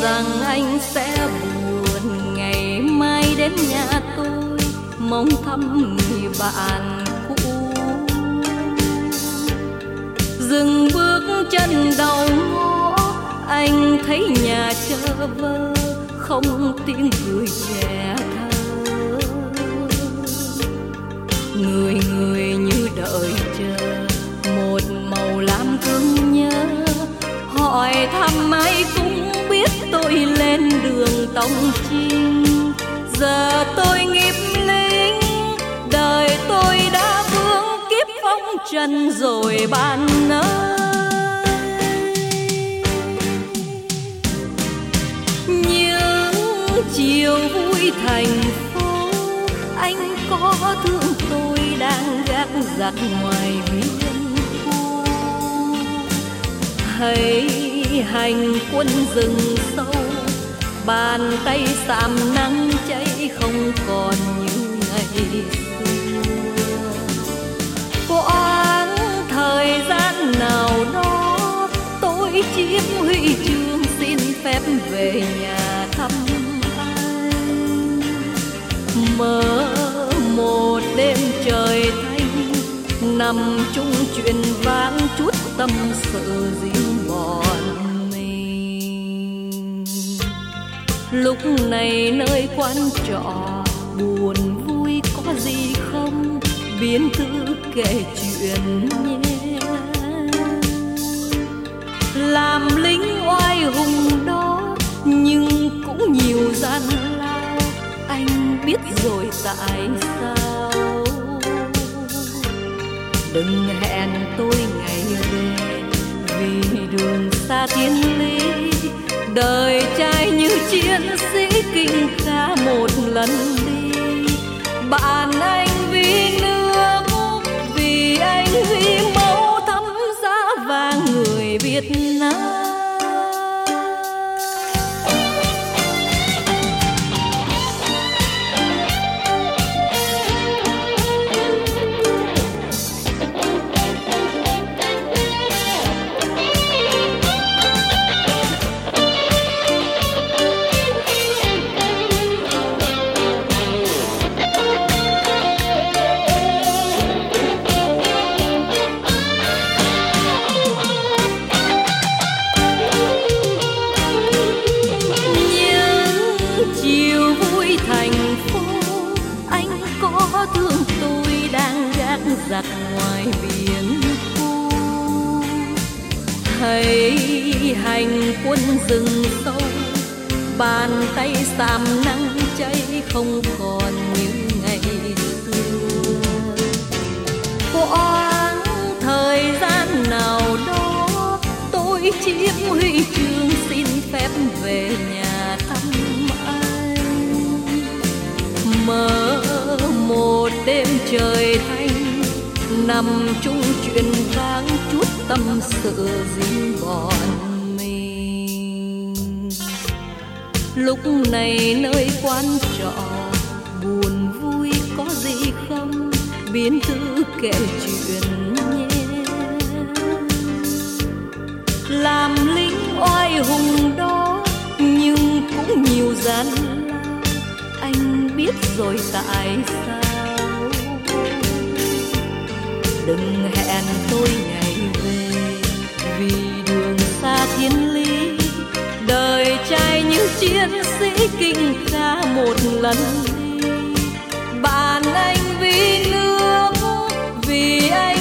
rằng anh sẽ buồn ngày mai đến nhà tôi mong thăm người bạn cũ. Dừng bước chân đầu ngõ, anh thấy nhà chờ vơ không tiếng cười trẻ thơ. Người người như đợi chờ một màu lam thương nhớ, hỏi thăm ai cũng biết tôi lên đường tòng chinh. Giờ tôi nghiệp lính, đời tôi đã vướng kiếp phong trần rồi bạn ơi. Những chiều vui thành phố, anh có thương tôi đang gác giặc ngoài biên khu. Hãy hành quân rừng sâu, bàn tay xàm nắng cháy không còn như ngày xưa. Quãng thời gian nào đó tôi chiếm huy chương xin phép về nhà thăm anh. Mơ một đêm trời thanh, nằm chung chuyện vãng chút tâm sự riêng bọn mình. Lúc này nơi quán trọ buồn vui có gì không, biến thư kể chuyện nhé. Làm lính oai hùng đó nhưng cũng nhiều gian lao, anh biết rồi tại sao. Đừng hẹn tôi ngày về vì đường xa thiên lý, đời trai như chiến sĩ kinh ca một lần đi. Bạn anh vì nước, vì anh vì máu thấm giá vàng người Việt Nam. Giặc ngoài biển khu, hãy hành quân rừng sâu, bàn tay xàm nắng cháy không còn như ngày xưa. Quãng thời gian nào đó tôi chiếm huy chương xin phép về nhà thăm anh. Mơ một đêm trời thanh, nằm chung chuyện vang chút tâm sự riêng bọn mình. Lúc này nơi quán trọ buồn vui có gì không, biến thư kể chuyện nhé. Làm lính oai hùng đó nhưng cũng nhiều gian lao, anh biết rồi tại sao. Đừng hẹn tôi ngày về vì đường xa thiên lý, đời trai như chiến sĩ kinh ca một lần đi. Bạn anh vì nước, vì anh